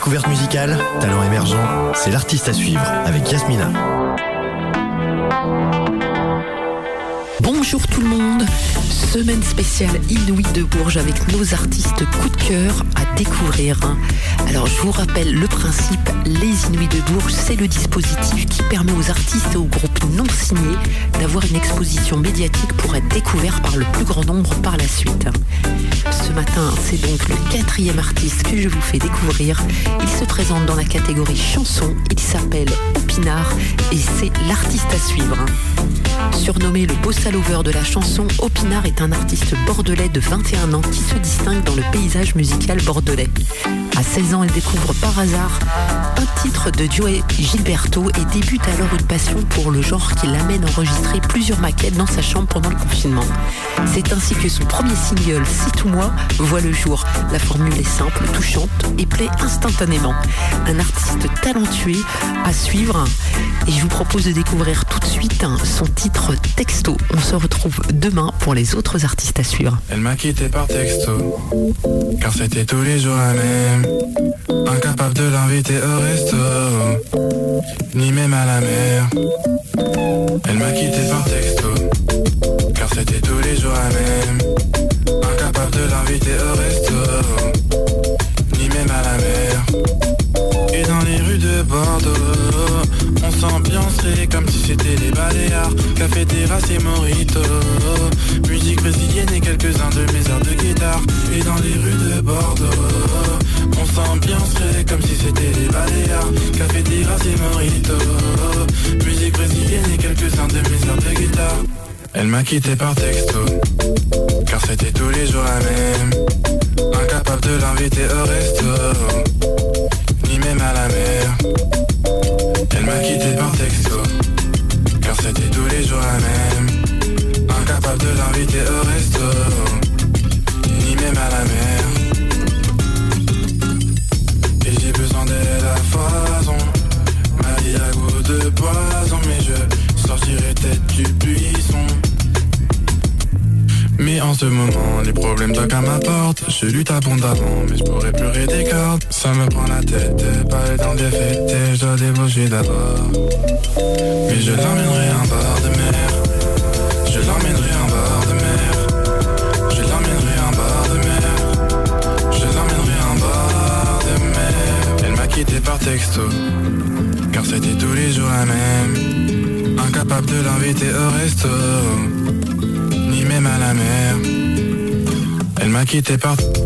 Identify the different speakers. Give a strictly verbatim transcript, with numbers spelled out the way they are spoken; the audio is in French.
Speaker 1: Découverte musicale, talent émergent, c'est l'artiste à suivre avec Yasmina.
Speaker 2: Bonjour tout le monde, semaine spéciale Inouï de Bourges avec nos artistes coup de cœur à découvrir. Alors je vous rappelle le principe, les Inouïs de Bourges, c'est le dispositif qui permet aux artistes et aux groupes non signés d'avoir une exposition médiatique pour être découverts par le plus grand nombre par la suite. Ce matin, c'est donc le quatrième artiste que je vous fais découvrir. Il se présente dans la catégorie chanson, il s'appelle Opinard et c'est l'artiste à suivre. Surnommé le bossa lover de la chanson, Opinard est un artiste bordelais de vingt et un ans qui se distingue dans le paysage musical bordelais. À seize ans, il découvre par hasard un titre de Joey Gilberto et débute alors une passion pour le genre qui l'amène à enregistrer plusieurs maquettes dans sa chambre pendant le confinement. C'est ainsi que son premier single, C'est tout moi, voit le jour. La formule est simple, touchante et plaît instantanément. Un artiste talentueux à suivre et je vous propose de découvrir tout de suite son titre Texto. On se retrouve demain pour les autres artistes à suivre.
Speaker 3: Elle m'a quitté par texto, car c'était tous les jours la même. Incapable de l'inviter au resto, ni même à la mer. Elle m'a quitté par texto, car c'était tous les jours la même. Incapable de l'inviter au resto, ni même à la mer. Et dans les rues de Bordeaux, on s'ambiancerait comme si c'était les Baléares. Café, terrasse et mojito, musique brésilienne et quelques-uns de mes airs de guitare. Et dans les rues de Bordeaux, on s'ambiancerait comme si c'était les Baléares. Café, terrasse et mojito, musique brésilienne et quelques-uns de mes airs de guitare. Elle m'a quitté par texto, car c'était tous les jours la même. Incapable de l'inviter au resto, ni même à la mer. Elle m'a quitté par texto, car c'était tous les jours la même. Incapable de l'inviter au resto, ni même à la mer. Et j'ai besoin d'elle à foison. Ma vie a goût de poison, mais je sortirai tête du buisson. Mais en ce moment, les problèmes toquent à ma porte. Je lutte abondamment, mais je pourrais pleurer des cordes. Ça me prend la tête, pas le temps de fêter. Je dois débaucher d'abord. Mais je l'emmènerai en bord de mer. Je l'emmènerai en bord de mer. Je l'emmènerai en bord de mer. Je l'emmènerai en bord de mer. Elle m'a quitté par texto, car c'était tous les jours la même. Incapable de l'inviter au resto, ni même à la mer. Elle m'a quitté par